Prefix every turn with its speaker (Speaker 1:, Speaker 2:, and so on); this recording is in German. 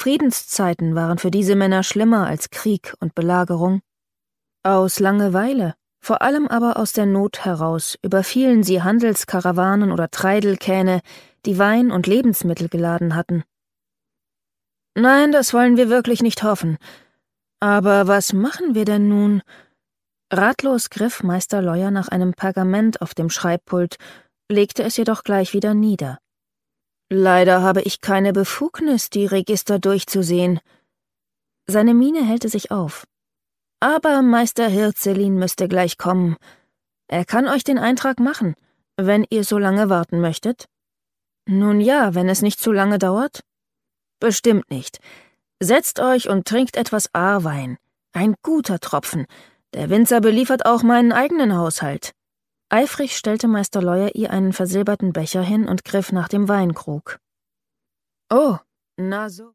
Speaker 1: Friedenszeiten waren für diese Männer schlimmer als Krieg und Belagerung. Aus Langeweile, vor allem aber aus der Not heraus, überfielen sie Handelskarawanen oder Treidelkähne, die Wein und Lebensmittel geladen hatten. »Nein, das wollen wir wirklich nicht hoffen. Aber was machen wir denn nun?« Ratlos griff Meister Leuer nach einem Pergament auf dem Schreibpult, legte es jedoch gleich wieder nieder. »Leider habe ich keine Befugnis, die Register durchzusehen.« Seine Miene hellte sich auf. »Aber Meister Hirzelin müsste gleich kommen. Er kann euch den Eintrag machen, wenn ihr so lange warten möchtet.« »Nun ja, wenn es nicht zu lange dauert?« »Bestimmt nicht. Setzt euch und trinkt etwas Ahrwein. Ein guter Tropfen. Der Winzer beliefert auch meinen eigenen Haushalt.« Eifrig stellte Meister Leuer ihr einen versilberten Becher hin und griff nach dem Weinkrug. »Oh, na so.«